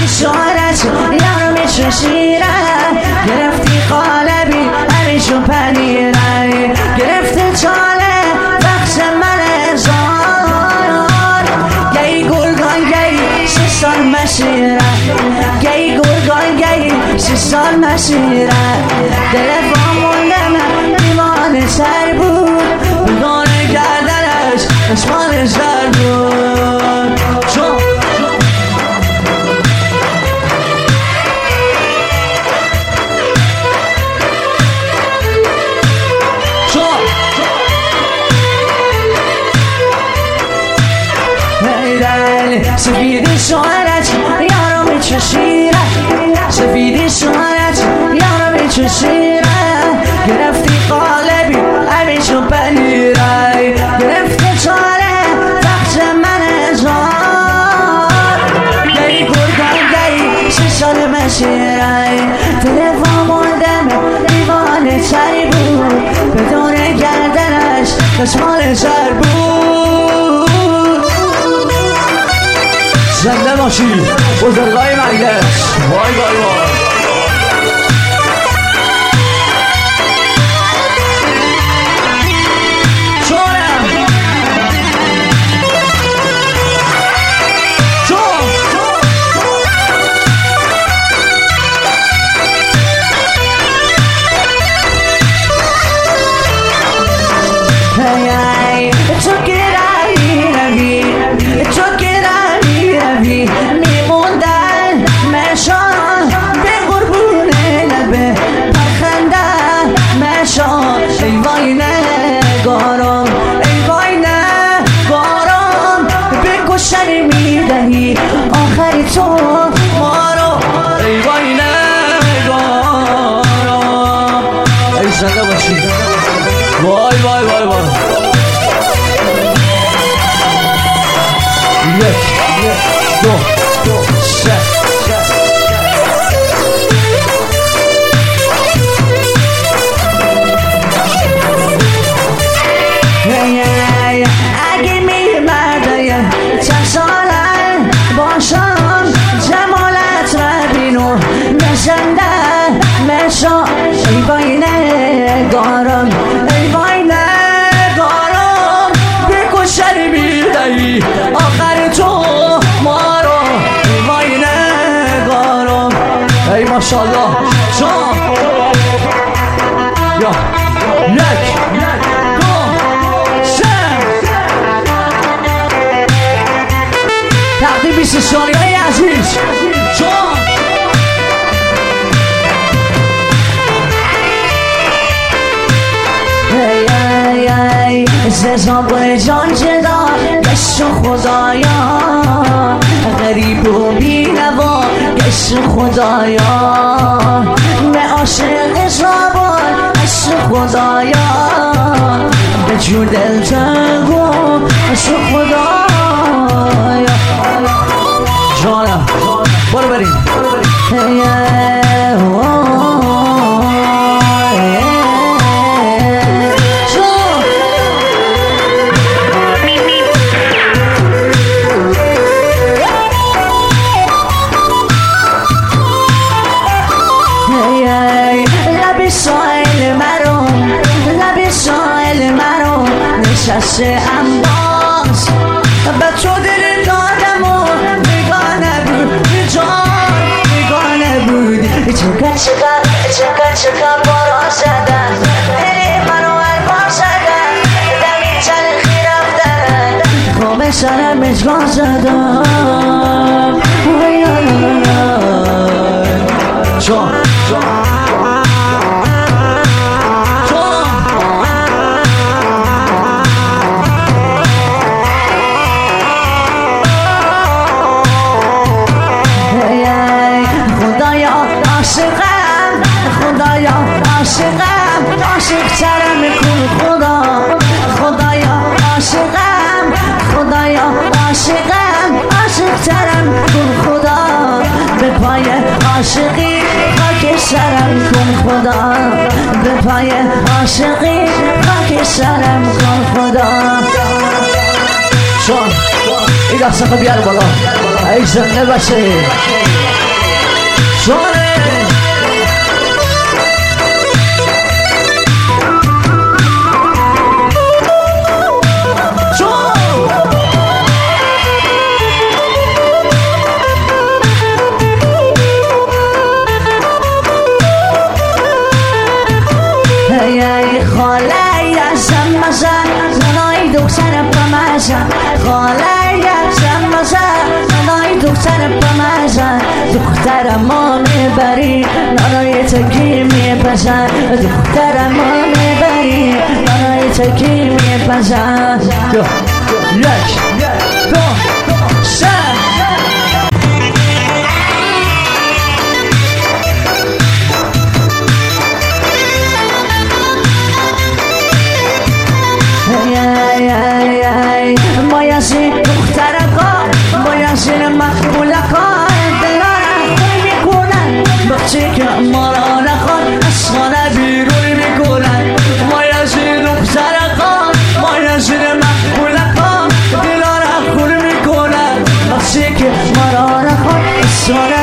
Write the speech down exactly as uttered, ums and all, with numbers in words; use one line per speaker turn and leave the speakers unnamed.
شعرت یارو میچشیره گرفتی قالبی همیشون پنیره گرفته چاله وقت من ازار گی گرگان گی سی سال مسیره گی گرگان گی سی سال مسیره دلفا مونده من دیوانه سر بود بدونه کردنش اسمان سر بود چون سفیدی شوهرت یارو میچشیره سفیدی شوهرت یارو میچشیره گرفتی قالبی همیشو پنیره گرفتی چاره وقت من ازار گی گرگان گی سی سال مسیره تلفا مردم دیوانه سری بود بدون گردنش دستمال سر بود زنده باشی بزرگای مجلس وای وای وای ای وای نگارم ای وای نگارم به کشتن میدهی آخری تو ما رو ای وای نگارم ای زنده باشی وای وای وای وای یک دو سه اگه میمرده چند سالن باشم جمالت را بینو نشنده مشا ای وای نگارم ای وای نگارم بکشن میدهی آخر تو ما رو ای وای نگارم ای ماشالله جان یا یک تقدیم بیست ثانیه های عزیز جان ای ای ای ززان گل جان جدا گشت خدایا غریب و بینوا گشت خدایا به عاشق شابان گشت خدایا به جو دل تنگو گشت خدایا جانم برو بریم لب سایل مرو لب سایل مرو نشسته انباز به تو دل دادم و بیگانه بود جان بیگانه بود چکا چکا چکا چکا بارا زدن دلی منو البار زدن دمی چلخی رفتن خواب سرم اجگاه زدن جان جان عاشقم عاشق ترم کن خدا خدایا عاشقم خدایا عاشقم عاشق ترم کن خدا به پای عاشقی خاک سرم کن خدا به پای عاشقی خاک سرم کن خدا چون این دست خود بیار بالا ای زنده باشه شوره خاله یزم مزن ننای دختر پمزن خاله یزم مزن ننای دختر پمزن دختر ما میبری ننای تکی میپزن دختر ما میبری ننای تکی میپزن یک دو سه مایزی دخترکا مایزی مقبولکا دلارم خوی میکنن بخشی که ما را نخواد از خانه بیرون میکنن مایزی دخترکا مایزی مقبولکا دلارم خوی میکنن بخشی که ما را نخواد از خانه